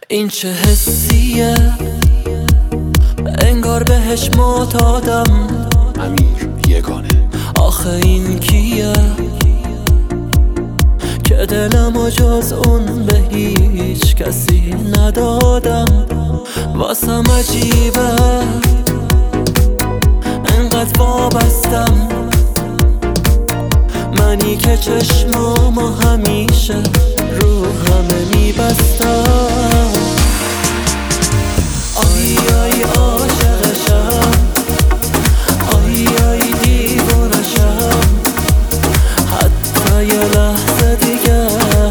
این چه حسیه، انگار بهش معتادم. امیر یگانه. آخه این کیه که دلمو جز اون به هیچ کسی ندادم؟ واسم عجیبه انقدر وابستم، منی که چشمامو همیشه رو همه میبستم. آی آی عاشقشم، آی آی دیوانشم، حتی یه لحظه دیگه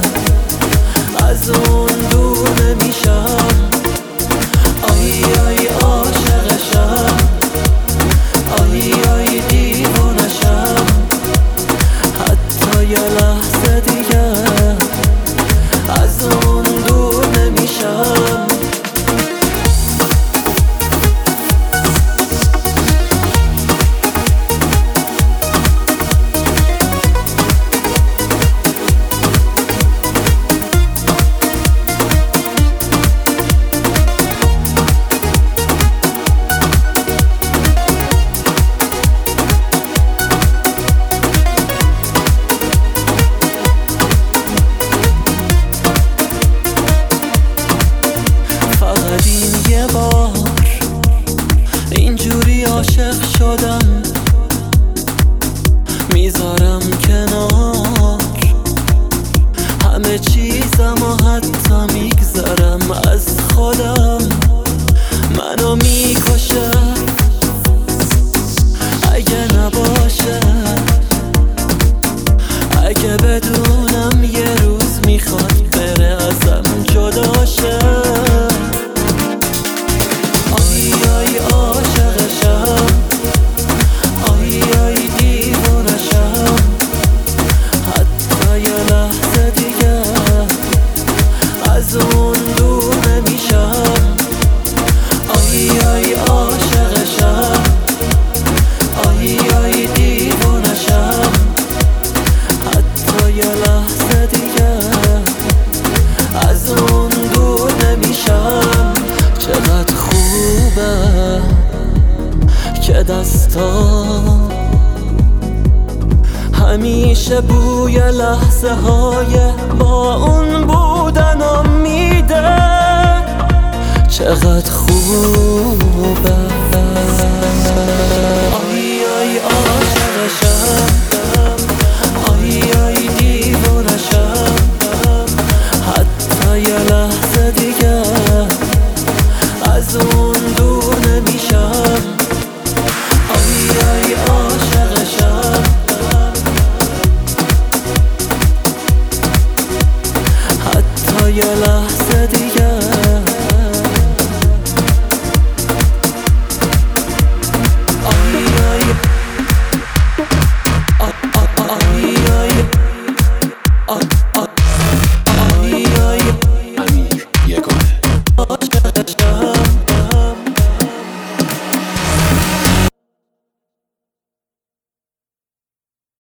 از اون دور نمیشم. آی آی عاشقشم، آی آی دیوانشم، حتی یه لحظه دیگه از اون دور نمیشم. یه بار اینجوری عاشق شدم، میذارم کنار همه چیزم و حتی میگذرم از خودم. منو میکشه اگه نباشه، اگه بدونم یه روز میخواد بره ازم جدا شه. آی آی عاشقشم، آی آی دیوانشم، حتی یه لحظه دیگه از اون دور نمیشم. آی آی عاشقشم، آی آی دیوانشم، حتی یه لحظه دیگه از اون دور نمیشم. چقدر خوبه که دستام همیشه بوی لحظه های با اون بودنم میده. چقدر خوبه. آی آی عاشقشم، آی آی دیوانشم، حتی یه لحظه